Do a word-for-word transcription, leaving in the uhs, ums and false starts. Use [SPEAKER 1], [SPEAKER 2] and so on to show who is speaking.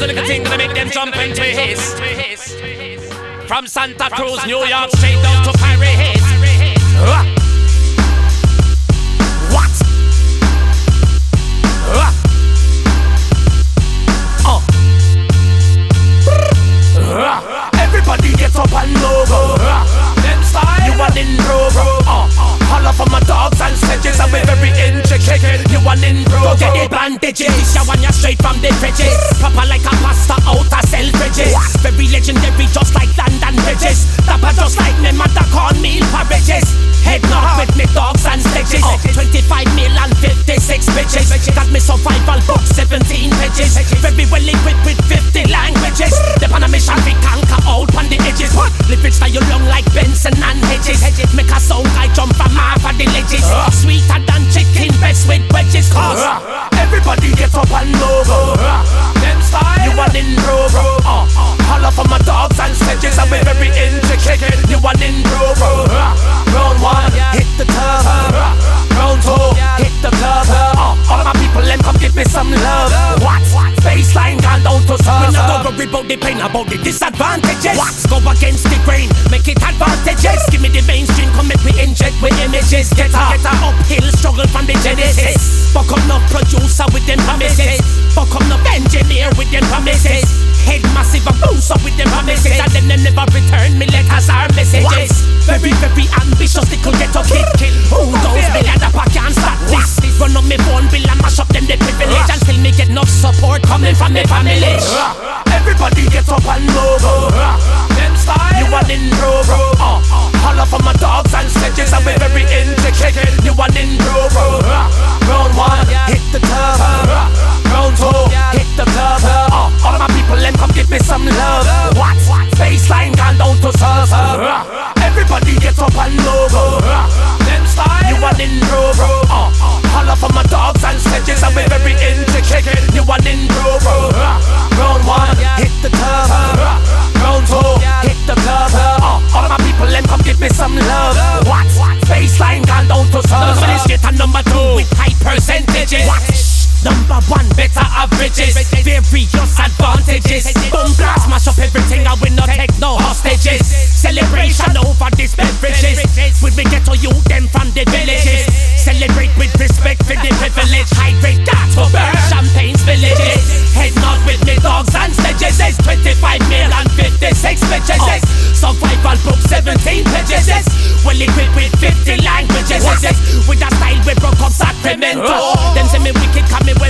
[SPEAKER 1] a little thing gonna make them jump and twist. From Santa Cruz, New York, straight down to Paris. Uh. What? Uh. Uh. Uh. Everybody get up and over. Uh. Them style, you want in rover. Uh. Holler for my dogs and sledges, and we're very intricate. You want in rover. Go get the bandages. This ya one ya straight from the bridges. Proper like a pasta out of Selfridges. Very legendary, just like London bridges. Dapper just like me mother cornmeal porridges. Head knock with me dogs and sledges. uh, twenty-five mil and fifty-six bitches. Got me survival book, seventeen pages. Very well equipped with fifty languages. The on a mission we conquer out on the edges. Live it style long like Benson and Hedges. Make a song I jump from half of the ledges. Sweeter than chicken breast with wedges. Cause everybody get up and over. Them style, you want in rover. uh, Holler for my dogs and sledges, and we're very intricate. You want in rover. Round one, hit the turf. Round two, hit the club. uh, All of my people, them come give me some love. What? Baseline gone down to surf. We not go worry about the pain, about the disadvantages. What? Go against the grain, make it advantages. Give me the mainstream, come make me inject with images. Get a, get a uphill struggle from the genesis. Fuck up no producer with them promises. Fuck up no engineer with them promises. Head massive and boost up with them promises. And then they never return me letters or messages. What? Very, very ambitious, they could get a kick. Who knows me and the pack can't stop this. Run on me phone bill and mash up them the privilege. And still me get enough support coming from me family. Everybody get up and over. Them style, you want in rover. uh, Holler for my dogs and sledges, and we're very intricate. You want in rover. Round one, hit the turf. Round two, hit the club. uh, All of my people, them come give me some love. What? Baseline gone down to surf. Everybody get up and over. Them style, you want in rover. uh, Holler for my dogs and sledges, and we're very intricate. You want in rover. Round one, hit the turf. Round two, hit the club. uh, All of my people, them come give me some love. What? Baseline gone down to surf. Finish at number two with high percentages. What? Number one, better averages, various advantages. Boom blast, mash up everything, and we not take no hostages. Celebration over these beverages. With me get to you, them from the villages. Celebrate with respect for the privilege. Hydrate that to burn champagne's villages. Head north with me dogs and sledges. twenty-five mil and fifty-six bitches. Survival book, seventeen pages. Well equipped with fifty languages. With a style we broke up Sacramento. Them say me wicked, come me